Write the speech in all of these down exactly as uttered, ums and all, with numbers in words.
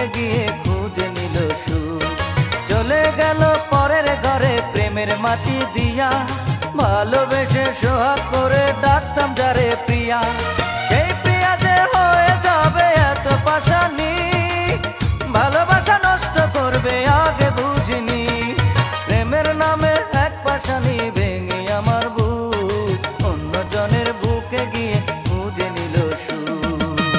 বুকে গিয়ে খুঁজে নিল সুখ। চলে গেল পরের ঘরে প্রেমের মাটি দিয়া, ভালোবেসে সোহাগ করে ডাকতাম যারে প্রিয়া। সেই প্রিয়া যে হয়ে যাবে এত পাশানি, ভালোবাসা নষ্ট করবে আগে বুঝিনি। প্রেমের নামে এক পাশানি ভেঙে আমার বুক, অন্য জনের বুকে গিয়ে খুঁজে নিল সুখ।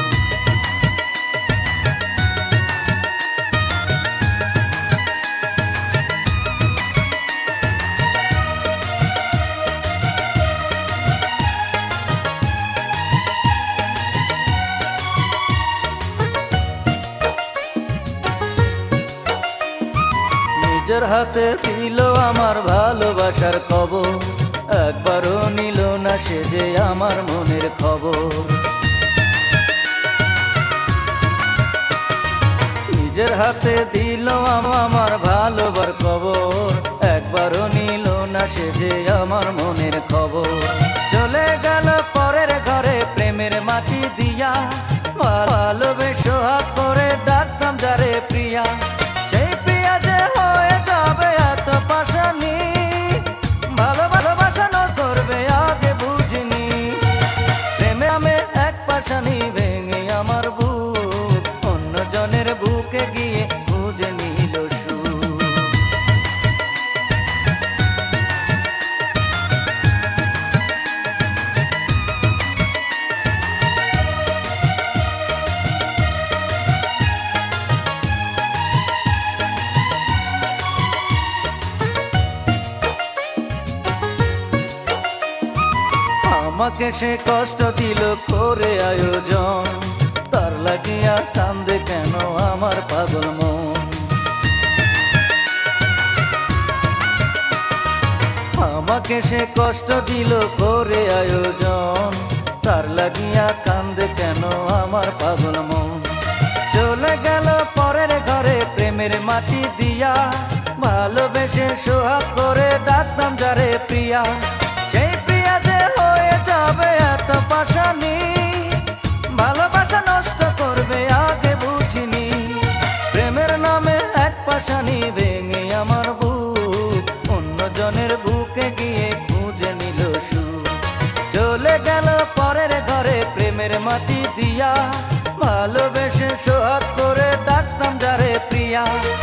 নিজের হাতে দিল আমার ভালোবাসার খবর, একবারও নিল না সে যে আমার মনের খবর। নিজের হাতে দিল আমার ভালোবার খবর, একবারও নিল না সে যে আমার মনের খবর। চলে গেল পরের ঘরে প্রেমের মাটি দিয়া, ভালোবেসে সোহাগ করে ডাকতাম যারে প্রিয়া। সেই প্রিয়া যে হয়ে যাবে এত পাশানি, ভালো ভালোবাসা ন করবে আগে বুঝিনি। প্রেমে আমি এক পাশানি ভেঙে আমার বুক, অন্য জনের বুকে গিয়ে খুঁজে নিল সুখ। আমাকে সে কষ্ট দিল করে আয়োজন, তার লাগিয়া কান্দে কেন আমার পাগল মন। আমাকে সে কষ্ট দিল করে আয়োজন, তার লাগিয়া কান্দে কেন আমার পাগল মন। চলে গেল পরের ঘরে প্রেমের মাটি দিয়া, ভালোবেসে সোহাগ করে ডাকতাম যারে প্রিয়া। সেই প্রিয়া যে হয়ে যাবে এত পাশানি, ভালোবাসা নষ্ট করবে আগে বুঝিনি। প্রেমের নামে এক পাশানি ভেঙে আমার বুক, অন্য জনের বুকে গিয়ে খুঁজে নিল সুখ। চলে গেল পরের ঘরে প্রেমের মাটি দিয়া, ভালোবেসে সোহাগ করে ডাকতাম যারে প্রিয়া।